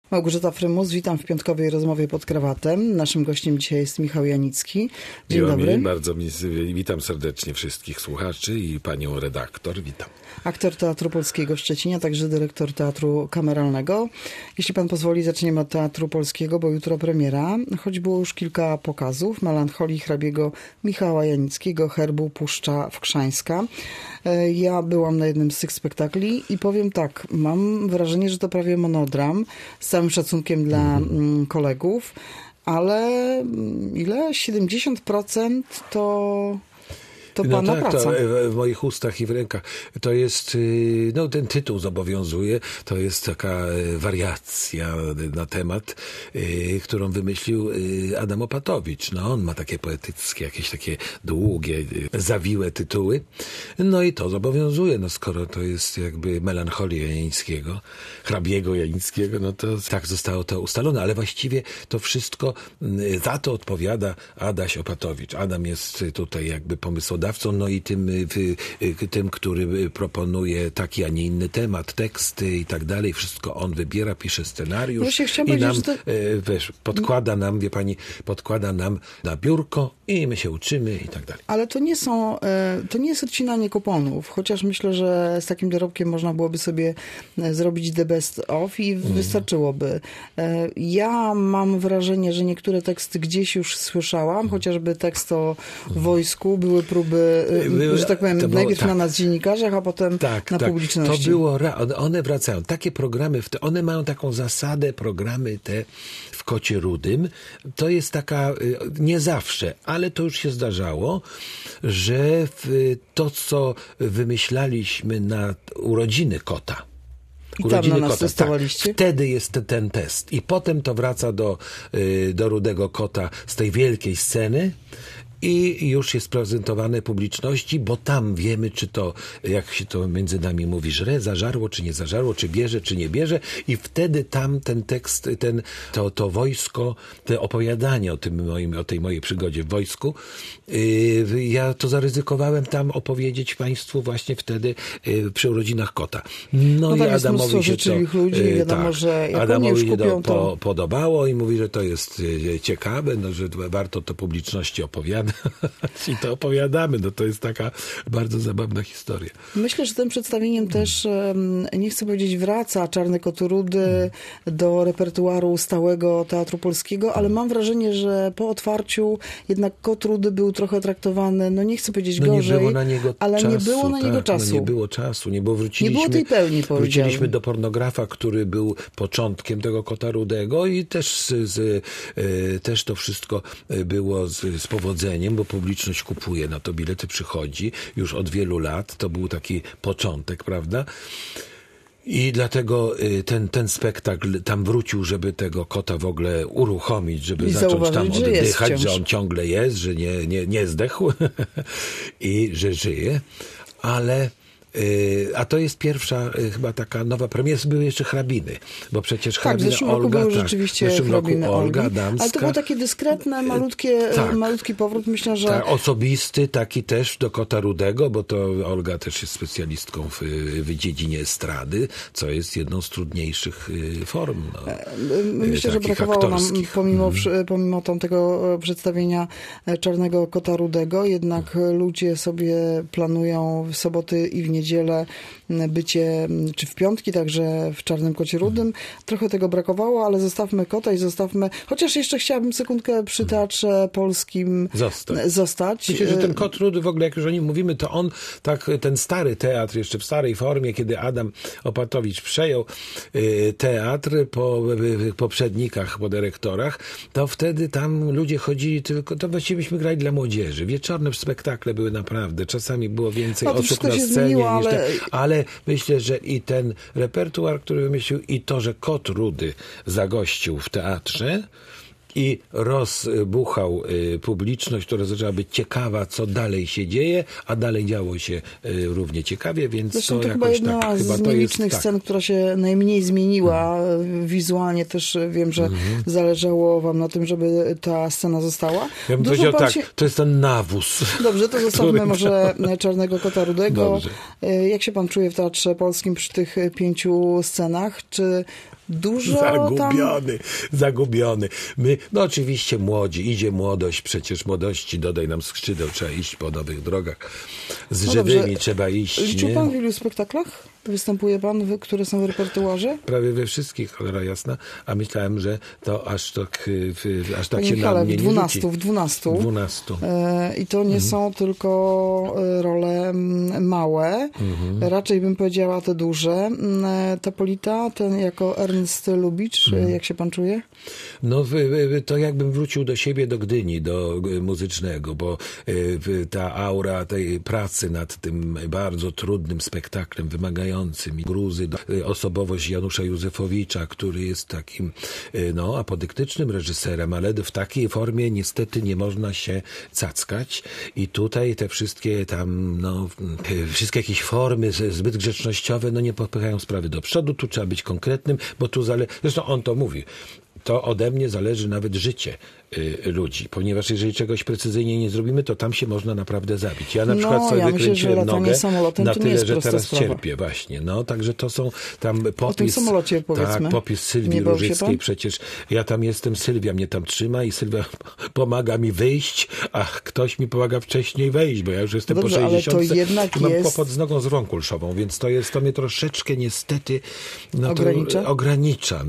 Małgorzata Frymus, witam w piątkowej rozmowie pod krawatem. Naszym gościem dzisiaj jest Michał Janicki. Dzień dobry. Bardzo witam serdecznie wszystkich słuchaczy i panią redaktor. Witam. Aktor Teatru Polskiego w Szczecinie, a także dyrektor Teatru Kameralnego. Jeśli pan pozwoli, zaczniemy od Teatru Polskiego, bo jutro premiera. Choć było już kilka pokazów. Melancholii hrabiego Michała Janickiego, Herbu Puszcza Wkrzańska. Ja byłam na jednym z tych spektakli i powiem tak, mam wrażenie, że to prawie monodram, z całym szacunkiem dla kolegów, ale ile? 70% to pana tak, praca. To w moich ustach i w rękach. To jest, ten tytuł zobowiązuje, to jest taka wariacja na temat, którą wymyślił Adam Opatowicz. On ma takie poetyckie, jakieś takie długie, zawiłe tytuły. No i to zobowiązuje, skoro to jest jakby melancholia Janickiego, hrabiego Janickiego, to tak zostało to ustalone, ale właściwie to wszystko za to odpowiada Adaś Opatowicz. Adam jest tutaj jakby pomysłodawcą, i tym, który proponuje taki, a nie inny temat, teksty i tak dalej. Wszystko on wybiera, pisze scenariusz i nam, podkłada nam, wie pani, na biurko i my się uczymy i tak dalej. Ale to nie jest odcinanie kuponów, chociaż myślę, że z takim dorobkiem można byłoby sobie zrobić the best of i wystarczyłoby. Ja mam wrażenie, że niektóre teksty gdzieś już słyszałam, chociażby tekst o wojsku, były próby, że tak powiem, najpierw na nas dziennikarzach, a potem na publiczności. To było, one wracają. Takie programy, one mają taką zasadę, programy te w Kocie Rudym. To jest taka, nie zawsze, ale to już się zdarzało, że to, co wymyślaliśmy na urodziny kota, wtedy jest ten test. I potem to wraca do Rudego Kota z tej wielkiej sceny i już jest prezentowane publiczności, bo tam wiemy, czy to, jak się to między nami mówi, żre, zażarło, czy nie zażarło, czy bierze, czy nie bierze. I wtedy tam ten tekst, to wojsko, te opowiadanie o tej mojej przygodzie w wojsku, ja to zaryzykowałem tam opowiedzieć państwu właśnie wtedy przy urodzinach kota. I Adamowi się to ludzi, wiadomo, że Adamowi się to podobało i mówi, że to jest ciekawe, że warto to publiczności opowiadać. I to opowiadamy. To jest taka bardzo zabawna historia. Myślę, że tym przedstawieniem też, nie chcę powiedzieć wraca Czarny Kot Rudy do repertuaru stałego Teatru Polskiego, ale mam wrażenie, że po otwarciu jednak Kot Rudy był trochę traktowany, nie chcę powiedzieć gorzej, nie było na niego ale czasu, nie było na niego czasu. Nie było czasu, nie było tej pełni, wróciliśmy do Pornografa, który był początkiem tego Kota Rudego i też to wszystko było z powodzeniem, bo publiczność kupuje na to bilety, przychodzi już od wielu lat. To był taki początek, prawda? I dlatego ten spektakl tam wrócił, żeby tego kota w ogóle uruchomić, żeby zacząć tam oddychać, że on ciągle jest, że nie zdechł i że żyje. Ale a to jest pierwsza chyba taka nowa premiera. Były jeszcze hrabiny, bo przecież hrabina w zeszłym Olga, roku były rzeczywiście hrabiny Olga Olgi, damska. ale to było takie dyskretne, malutki powrót. Myślę, że... osobisty, taki też do Kota Rudego, bo to Olga też jest specjalistką w dziedzinie estrady, co jest jedną z trudniejszych form. Myślę, że brakowało nam, pomimo tamtego przedstawienia Czarnego Kota Rudego, jednak ludzie sobie planują w soboty i w niedzielę bycie, czy w piątki, także w Czarnym Kocie Rudym. Trochę tego brakowało, ale zostawmy kota i chociaż jeszcze chciałabym sekundkę przy Teatrze Polskim zostać. Myślę, że ten Kot Rudy w ogóle, jak już o nim mówimy, to on, ten stary teatr, jeszcze w starej formie, kiedy Adam Opatowicz przejął teatr po poprzednikach, po dyrektorach, to wtedy tam ludzie chodzili tylko, to właściwie byśmy grali dla młodzieży. Wieczorne spektakle były naprawdę, czasami było więcej osób na scenie, ale myślę, że i ten repertuar, który wymyślił, i to, że Kot Rudy zagościł w teatrze i rozbuchał publiczność, która zaczęła być ciekawa, co dalej się dzieje, a dalej działo się równie ciekawie, więc zresztą to chyba jedna z nielicznych scen, która się najmniej zmieniła. Wizualnie też wiem, że zależało wam na tym, żeby ta scena została. Ja bym powiedział to jest ten nawóz. Dobrze, to zostawmy może Czarnego Kota Rudego. Jak się pan czuje w Teatrze Polskim przy tych 5 scenach? Czy dużo Zagubiony. My, no oczywiście młodzi, idzie młodość, przecież młodości dodaj nam skrzydeł, trzeba iść po nowych drogach. Z żywymi trzeba iść. Liczył nie? pan w ilu spektaklach? Występuje pan, które są w repertuarze? Prawie we wszystkich, cholera jasna, a myślałem, że to aż tak Panie się Michale, na mnie w 12, nie w 12. 12. I to nie są tylko role małe, raczej bym powiedziała te duże. Topolita, ten jako Ernst Lubitsch, jak się pan czuje? No to jakbym wrócił do siebie, do Gdyni, do muzycznego, bo ta aura tej pracy nad tym bardzo trudnym spektaklem, wymagającym gruzy, osobowość Janusza Józefowicza, który jest takim apodyktycznym reżyserem, ale w takiej formie niestety nie można się cackać i tutaj te wszystkie wszystkie jakieś formy zbyt grzecznościowe, nie popychają sprawy do przodu, tu trzeba być konkretnym, bo tu zresztą on to mówi. To ode mnie zależy nawet życie ludzi, ponieważ jeżeli czegoś precyzyjnie nie zrobimy, to tam się można naprawdę zabić. Ja na przykład sobie wykręciłem nogę na tyle, że teraz cierpię właśnie. Także to są tam popis. O tym samolocie powiedzmy. Tak, popis Sylwii Różyckiej. Przecież ja tam jestem, Sylwia mnie tam trzyma i Sylwia pomaga mi wyjść, a ktoś mi pomaga wcześniej wejść, bo ja już jestem po 60 ale to jednak i mam kłopot z nogą zwrotną kulszową, więc to mnie troszeczkę niestety ogranicza.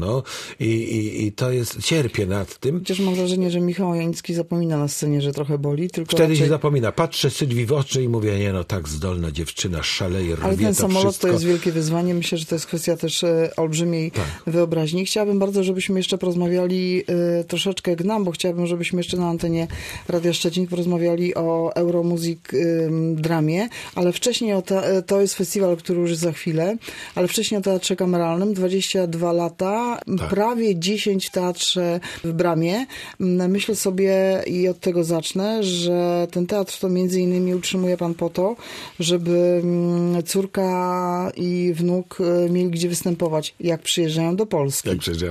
I to jest, cierpię nad tym. Chociaż mam wrażenie, że Michał Janicki zapomina na scenie, że trochę boli, tylko wtedy się zapomina. Patrzę Sylwii w oczy i mówię, tak zdolna dziewczyna, szaleje, rwie. Ale ten samolot wszystko. to jest wielkie wyzwanie. Myślę, że to jest kwestia też olbrzymiej wyobraźni. Chciałabym bardzo, żebyśmy jeszcze porozmawiali troszeczkę bo chciałabym, żebyśmy jeszcze na antenie Radia Szczecin porozmawiali o Euromusic Dramie, ale wcześniej to jest festiwal, który już za chwilę, ale wcześniej o Teatrze Kameralnym, 22 lata, prawie 10 w Teatrze w Bramie. Myślę sobie i od tego zacznę, że ten teatr to między innymi utrzymuje pan po to, żeby córka i wnuk mieli gdzie występować, jak przyjeżdżają do Polski.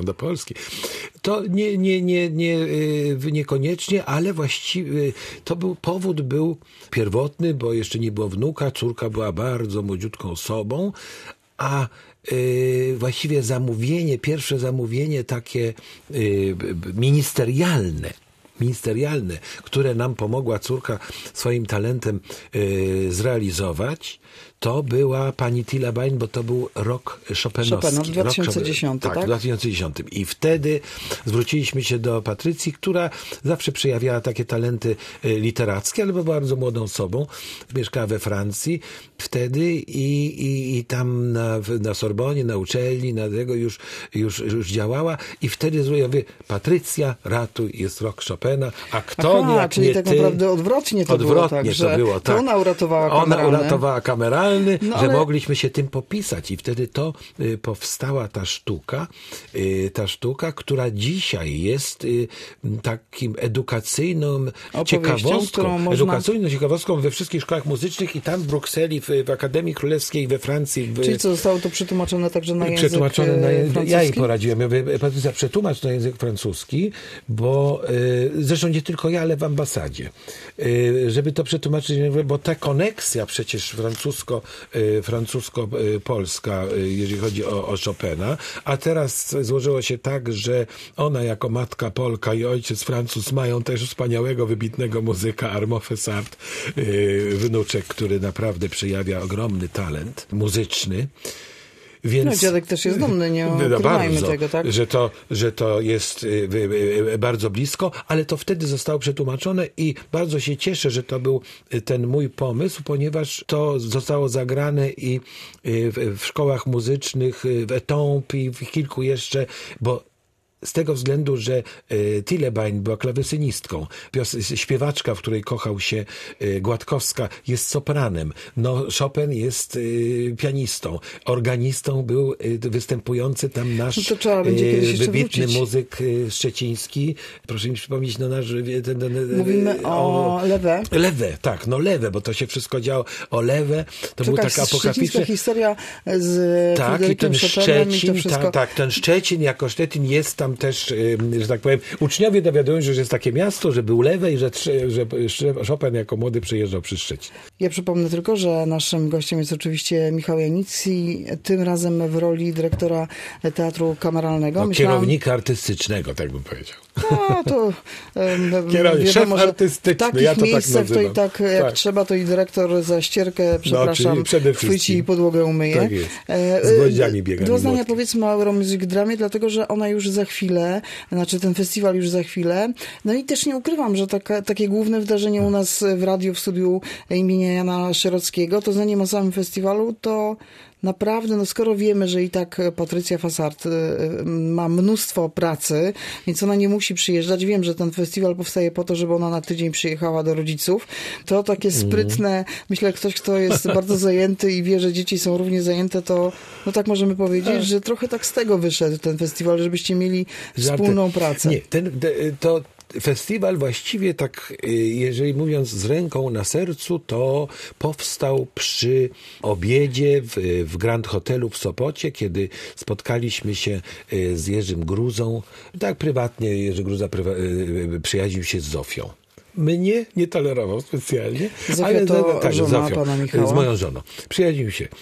To niekoniecznie, ale właściwie powód był pierwotny, bo jeszcze nie było wnuka, córka była bardzo młodziutką osobą, a właściwie pierwsze zamówienie takie ministerialne, które nam pomogła córka swoim talentem zrealizować, to była pani Thielebein, bo to był rok Chopinowski. W 2010, tak? W 2010. I wtedy zwróciliśmy się do Patrycji, która zawsze przejawiała takie talenty literackie, ale była bardzo młodą osobą. Mieszkała we Francji wtedy i tam na Sorbonie, na uczelni, na tego już działała. I wtedy mówię, Patrycja, ratuj, jest rok Chopina, a kto jak czyli nie tak ty... naprawdę odwrotnie to było. To ona uratowała kameralny. Że mogliśmy się tym popisać i wtedy to powstała ta sztuka, która dzisiaj jest takim edukacyjną ciekawostką we wszystkich szkołach muzycznych i tam w Brukseli, w Akademii Królewskiej we Francji. Czyli co, zostało to przetłumaczone także na język francuski? Ja jej poradziłem. Patrycja, przetłumacz na język francuski, bo zresztą nie tylko ja, ale w ambasadzie. Żeby to przetłumaczyć, bo ta koneksja przecież francusko-polska, jeżeli chodzi o Chopina, a teraz złożyło się tak, że ona jako matka Polka i ojciec Francuz mają też wspaniałego, wybitnego muzyka Armand Fessard, wnuczek, który naprawdę przejawia ogromny talent muzyczny. Więc, dziadek też jest dumny, nie ukrywajmy tego, tak? Że to jest bardzo blisko, ale to wtedy zostało przetłumaczone i bardzo się cieszę, że to był ten mój pomysł, ponieważ to zostało zagrane i w szkołach muzycznych, w Étampes i w kilku jeszcze, bo z tego względu, że Thielebein była klawesynistką, śpiewaczka, w której kochał się Gładkowska, jest sopranem. Chopin jest pianistą. Organistą był występujący tam nasz wybitny muzyk szczeciński. Proszę mi przypomnieć nasz... Mówimy o Lewe. Lewe, bo to się wszystko działo o Lewe. To był taka apokaliptyczna historia z i ten Szczecin, ten Szczecin jako Szczecin jest tam tam też, że tak powiem, uczniowie dowiadują się, że jest takie miasto, że był lewe i że Chopin jako młody przyjeżdżał przy Szczecin. Ja przypomnę tylko, że naszym gościem jest oczywiście Michał Janicki, tym razem w roli dyrektora Teatru Kameralnego. Kierownika artystycznego, tak bym powiedział. No, to szef artystyczny, w takich ja to miejscach tak nazywam. to i tak jak trzeba, to i dyrektor za ścierkę, przepraszam, chwyci i podłogę umyje. Tak jest. Z gwoździami biega. Do zdania powiedzmy o Euromusic Dramie, dlatego, że ona już za chwilę, znaczy ten festiwal już za chwilę. No i też nie ukrywam, że takie główne wydarzenie u nas w radiu, w studiu imienia Jana Szerockiego, to zanim o samym festiwalu, to naprawdę, no skoro wiemy, że i tak Patrycja Fassart ma mnóstwo pracy, więc ona nie musi przyjeżdżać. Wiem, że ten festiwal powstaje po to, żeby ona na tydzień przyjechała do rodziców. To takie sprytne, myślę, ktoś, kto jest bardzo zajęty i wie, że dzieci są równie zajęte, to no tak możemy powiedzieć, że trochę tak z tego wyszedł ten festiwal, żebyście mieli wspólną pracę. Nie, festiwal właściwie tak, jeżeli mówiąc z ręką na sercu, to powstał przy obiedzie w Grand Hotelu w Sopocie, kiedy spotkaliśmy się z Jerzym Gruzą. Tak prywatnie Jerzy Gruza przyjaźnił się z Zofią. Mnie nie tolerował specjalnie. Zofia to żona pana Michała. Z moją żoną. Przyjaźnił się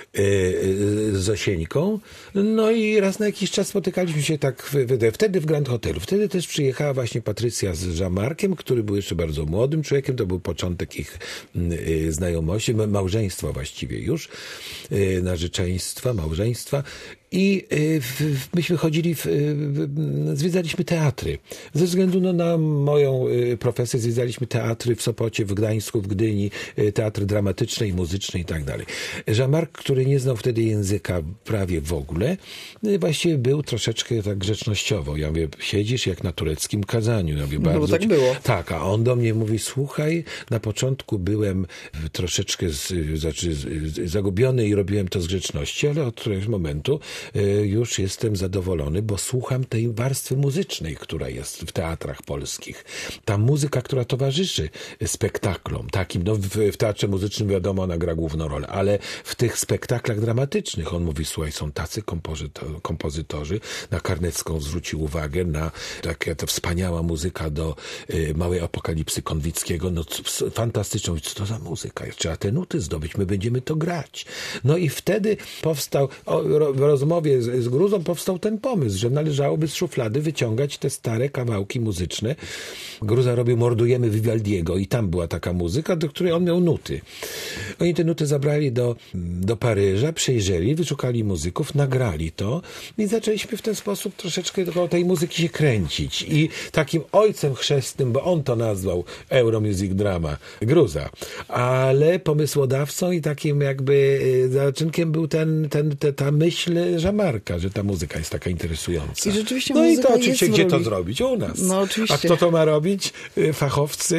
z Zosieńką. No i raz na jakiś czas spotykaliśmy się tak wtedy w Grand Hotelu. Wtedy też przyjechała właśnie Patrycja z Jean-Marciem, który był jeszcze bardzo młodym człowiekiem. To był początek ich znajomości, małżeństwa właściwie już, narzeczeństwa, małżeństwa. I myśmy chodzili, zwiedzaliśmy teatry. Ze względu na moją profesję zwiedzaliśmy teatry w Sopocie, w Gdańsku, w Gdyni, teatry dramatyczne i muzyczne i tak dalej. Jean-Marc, który nie znał wtedy języka prawie w ogóle, właściwie był troszeczkę tak grzecznościowo. Ja mówię, siedzisz jak na tureckim kazaniu. Ja mówię, bardzo no tak było. Tak, a on do mnie mówi, słuchaj, na początku byłem troszeczkę zagubiony i robiłem to z grzeczności, ale od któregoś momentu już jestem zadowolony, bo słucham tej warstwy muzycznej, która jest w teatrach polskich. Ta muzyka, która towarzyszy spektaklom takim, no w teatrze muzycznym wiadomo, ona gra główną rolę, ale w tych spektaklach dramatycznych, on mówi, słuchaj, są tacy kompozytorzy, na Karnecką zwrócił uwagę, na taka to wspaniała muzyka do Małej Apokalipsy Konwickiego, no fantastyczną, co to za muzyka, trzeba te nuty zdobyć, my będziemy to grać. No i wtedy powstał, w rozmowie z Gruzą powstał ten pomysł, że należałoby z szuflady wyciągać te stare kawałki muzyczne. Gruza robił Mordujemy Vivaldiego i tam była taka muzyka, do której on miał nuty. Oni te nuty zabrali do Paryża, przejrzeli, wyszukali muzyków, nagrali to i zaczęliśmy w ten sposób troszeczkę do tej muzyki się kręcić. I takim ojcem chrzestnym, bo on to nazwał Euromusic Drama, Gruza, ale pomysłodawcą i takim jakby zaczynkiem był ta myśl Jean-Marca, że ta muzyka jest taka interesująca. I rzeczywiście no i to muzyka oczywiście, jest gdzie to zrobić? U nas. No oczywiście. A kto to ma robić? Fachowcy,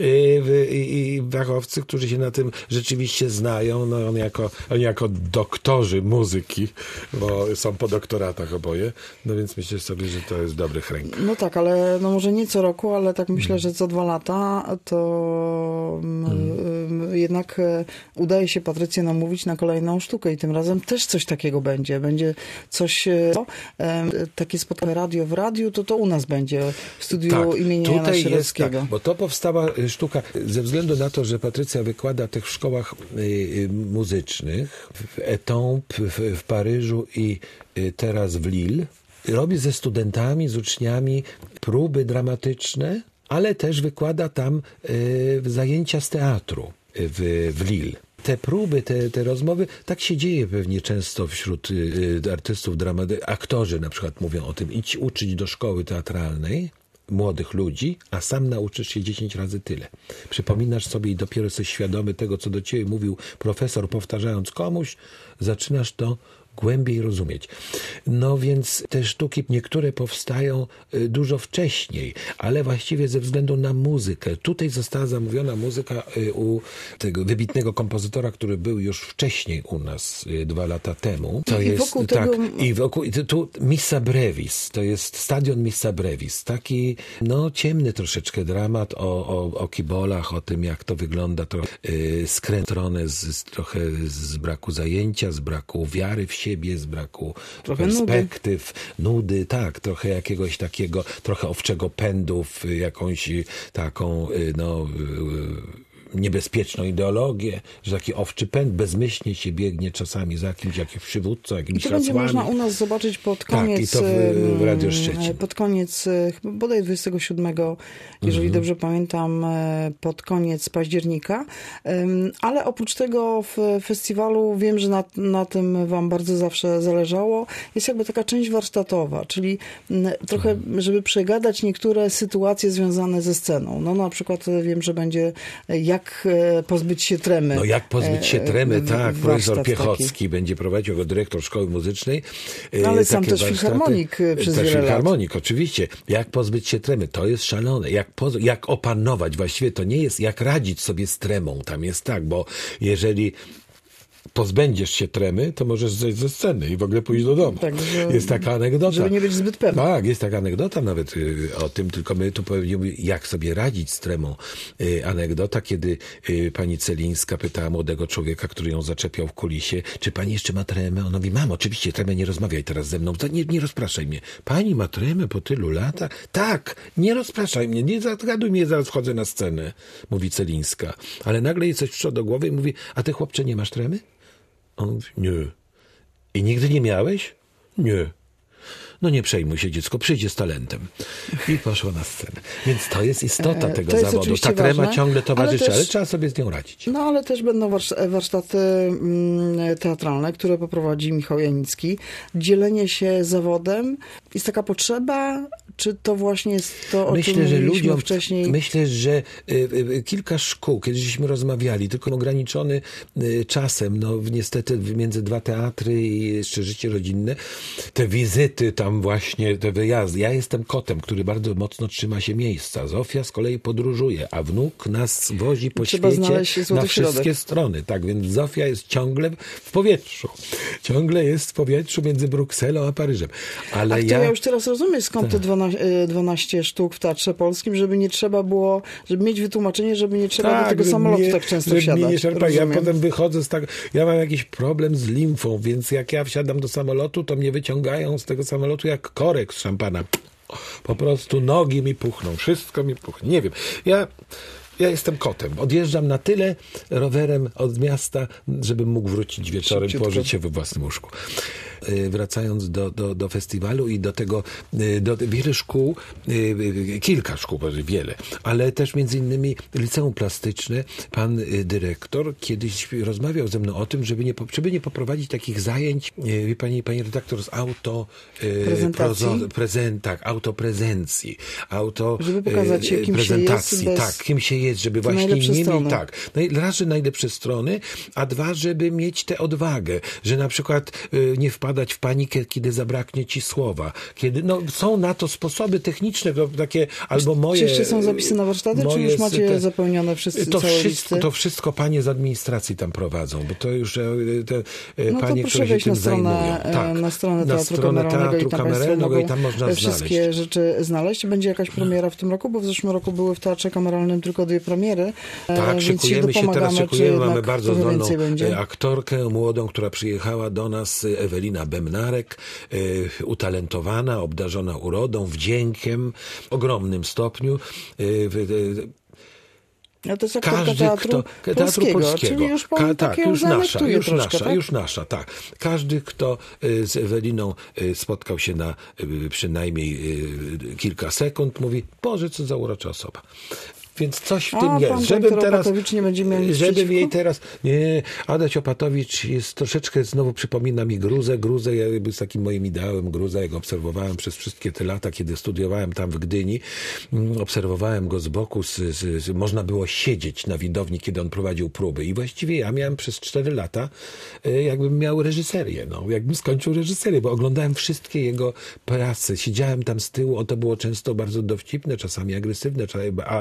fachowcy, którzy się na tym rzeczywiście znają. No oni jako doktorzy muzyki, bo są po doktoratach oboje, no więc myślę sobie, że to jest w dobrych rękach. No tak, ale no może nie co roku, ale tak myślę, że co 2 lata to jednak udaje się Patrycję namówić na kolejną sztukę i tym razem też coś takiego będzie. Będzie coś, takie spotkanie radio w radiu, to u nas będzie w studiu imienia Jana Szerockiego. Tak, bo to powstała sztuka ze względu na to, że Patrycja wykłada tych w szkołach muzycznych, w Étampes, w Paryżu i teraz w Lille. Robi ze studentami, z uczniami próby dramatyczne, ale też wykłada tam zajęcia z teatru w Lille. Te próby, te rozmowy, tak się dzieje pewnie często wśród artystów, aktorzy na przykład mówią o tym, idź uczyć do szkoły teatralnej młodych ludzi, a sam nauczysz się 10 razy tyle. Przypominasz sobie i dopiero jesteś świadomy tego, co do ciebie mówił profesor, powtarzając komuś, zaczynasz to głębiej rozumieć. No więc te sztuki niektóre powstają dużo wcześniej, ale właściwie ze względu na muzykę. Tutaj została zamówiona muzyka u tego wybitnego kompozytora, który był już wcześniej u nas 2 lata temu. To I jest wokół tak. tego... I wokół tu Missa Brevis. To jest stadion Missa Brevis. Taki ciemny troszeczkę dramat o kibolach, o tym, jak to wygląda trochę skręcone trochę z braku zajęcia, z braku wiary w siebie, siebie, z braku Trochę perspektyw, nudy, tak, trochę jakiegoś takiego, trochę owczego pędu w jakąś taką, niebezpieczną ideologię, że taki owczy pęd bezmyślnie się biegnie czasami za kimś, jakimś przywódcą, jakimiś to będzie hasłami. można u nas zobaczyć pod koniec, Tak, i to w Radio Szczecin. Pod koniec, bodaj 27, jeżeli dobrze pamiętam, pod koniec października. Ale oprócz tego w festiwalu wiem, że na tym wam bardzo zawsze zależało. Jest jakby taka część warsztatowa, czyli trochę, żeby przegadać niektóre sytuacje związane ze sceną. No na przykład wiem, że będzie jak pozbyć się tremy. No jak pozbyć się tremy, tak. Profesor Piechocki taki będzie prowadził jako dyrektor szkoły muzycznej. Ale sam też filharmonik przez wiele lat. Filharmonik, oczywiście. Jak pozbyć się tremy, to jest szalone. Jak opanować, właściwie to nie jest jak radzić sobie z tremą. Tam jest tak, bo jeżeli pozbędziesz się tremy, to możesz zejść ze sceny i w ogóle pójść do domu. Tak, jest taka anegdota. Żeby nie być zbyt pewny. Tak, jest taka anegdota nawet o tym, tylko my tu powiedzieliśmy, jak sobie radzić z tremą. Anegdota, kiedy pani Celińska pytała młodego człowieka, który ją zaczepiał w kulisie, czy pani jeszcze ma tremę? On mówi, mam, oczywiście tremę, nie rozmawiaj teraz ze mną, nie rozpraszaj mnie. Pani ma tremę po tylu latach? Tak, nie rozpraszaj mnie, nie zagaduj mnie, zaraz wchodzę na scenę, mówi Celińska. Ale nagle jej coś przyszło do głowy i mówi, a ty chłopcze nie masz tremy? On mówi, nie. I nigdy nie miałeś? Nie. No nie przejmuj się, dziecko, przyjdzie z talentem. I poszło na scenę. Więc to jest istota tego to jest zawodu. Ta trema ważne, ciągle towarzyszy, ale też, trzeba sobie z nią radzić. No ale też będą warsztaty teatralne, które poprowadzi Michał Janicki. Dzielenie się zawodem. Jest taka potrzeba? Czy to właśnie jest to, o czym mówiliśmy wcześniej? Myślę, że kilka szkół, kiedy żeśmy rozmawiali, tylko ograniczony czasem, no niestety między dwa teatry i jeszcze życie rodzinne, te wizyty tam właśnie, te wyjazdy. Ja jestem kotem, który bardzo mocno trzyma się miejsca. Zofia z kolei podróżuje, a wnuk nas wozi po Trzeba świecie na wszystkie środek. strony. Tak, więc Zofia jest ciągle w powietrzu. Ciągle jest w powietrzu między Brukselą a Paryżem. Ale ja już teraz rozumiem, skąd te 12 sztuk w Teatrze Polskim, żeby nie trzeba było, żeby mieć wytłumaczenie, żeby nie trzeba do tego samolotu tak często wsiadać. Ja potem wychodzę z tak, ja mam jakiś problem z limfą, więc jak ja wsiadam do samolotu, to mnie wyciągają z tego samolotu jak korek z szampana. Po prostu nogi mi puchną, wszystko mi puchnie. Nie wiem. Ja jestem kotem. Odjeżdżam na tyle rowerem od miasta, żebym mógł wrócić wieczorem, położyć się we własnym łóżku. Wracając do festiwalu i do tego, do wiele szkół, kilka szkół, wiele, ale też między innymi Liceum Plastyczne, pan dyrektor kiedyś rozmawiał ze mną o tym, żeby nie poprowadzić takich zajęć, wie pani redaktor, z autoprezencji, żeby pokazać się, kim prezentacji, się jest, tak, kim się jest, żeby właśnie nimi, tak, raz, że najlepsze strony, a dwa, żeby mieć tę odwagę, że na przykład nie wpadać w panikę, kiedy zabraknie ci słowa. Kiedy, są na to sposoby techniczne, takie, albo moje... Czy jeszcze są zapisy na warsztaty, czy już macie zapełnione całe listy? To wszystko panie z administracji tam prowadzą, bo to już panie, to które się tym zajmują. Tak, na stronę Teatru Kameralnego i tam można wszystkie rzeczy znaleźć. Będzie jakaś premiera w tym roku, bo w zeszłym roku były w Teatrze Kameralnym tylko 2 premiery. Tak, szykujemy się teraz, mamy bardzo zdolną będzie? aktorkę młodą, która przyjechała do nas, Ewelina Bemnarek, utalentowana, obdarzona urodą, wdziękiem, w ogromnym stopniu. No to jest aktorka teatru polskiego, czyli już pan już nasza, tak. Każdy, kto z Eweliną spotkał się na przynajmniej kilka sekund, mówi, Boże, co za urocza osoba. Więc coś w tym jest. Żebym jej teraz... Nie, Adaś Opatowicz jest troszeczkę, znowu przypomina mi Gruzę. Gruzę ja był z takim moim ideałem. Gruzę, jak obserwowałem przez wszystkie te lata, kiedy studiowałem tam w Gdyni. Obserwowałem go z boku. Można było siedzieć na widowni, kiedy on prowadził próby. I właściwie ja miałem przez 4 lata, jakbym miał reżyserię. Jakbym skończył reżyserię, bo oglądałem wszystkie jego prace. Siedziałem tam z tyłu. To było często bardzo dowcipne, czasami agresywne, ale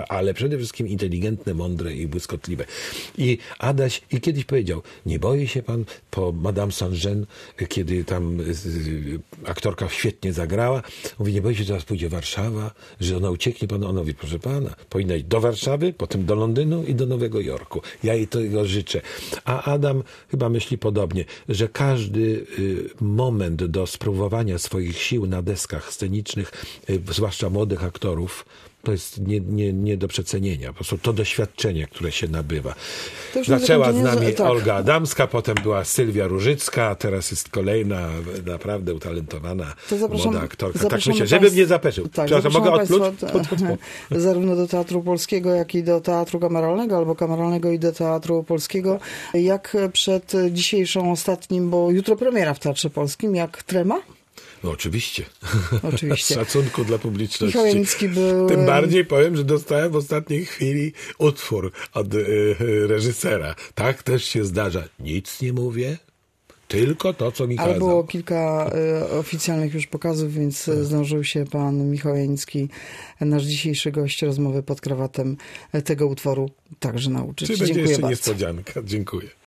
przede wszystkim inteligentne, mądre i błyskotliwe. I Adaś kiedyś powiedział, nie boi się pan po Madame Saint-Jean, kiedy tam aktorka świetnie zagrała, mówi, nie boi się, że teraz pójdzie Warszawa, że ona ucieknie panu. Ona mówi, proszę pana, powinna iść do Warszawy, potem do Londynu i do Nowego Jorku. Ja jej tego życzę. A Adam chyba myśli podobnie, że każdy moment do spróbowania swoich sił na deskach scenicznych, zwłaszcza młodych aktorów, to jest nie do przecenienia. Po prostu to doświadczenie, które się nabywa. Zaczęła z nami Olga Adamska, potem była Sylwia Różycka, a teraz jest kolejna naprawdę utalentowana młoda aktorka. Tak myślę, żebym nie zapeszył. Tak, mogę odpluć? Zarówno do Teatru Polskiego, jak i do Teatru Kameralnego, albo Kameralnego i do Teatru Polskiego. Jak przed dzisiejszą ostatnim, bo jutro premiera w Teatrze Polskim, jak trema? No oczywiście. Oczywiście. Z szacunku dla publiczności. Michał Janicki był... Tym bardziej powiem, że dostałem w ostatniej chwili utwór od reżysera. Tak też się zdarza. Nic nie mówię, tylko to, co mi kazał. Ale było kilka oficjalnych już pokazów, więc zdążył się pan Michał Janicki, nasz dzisiejszy gość rozmowy pod krawatem, tego utworu także nauczyć. Czy będzie Dziękuję jeszcze bardzo. niespodzianka? Dziękuję.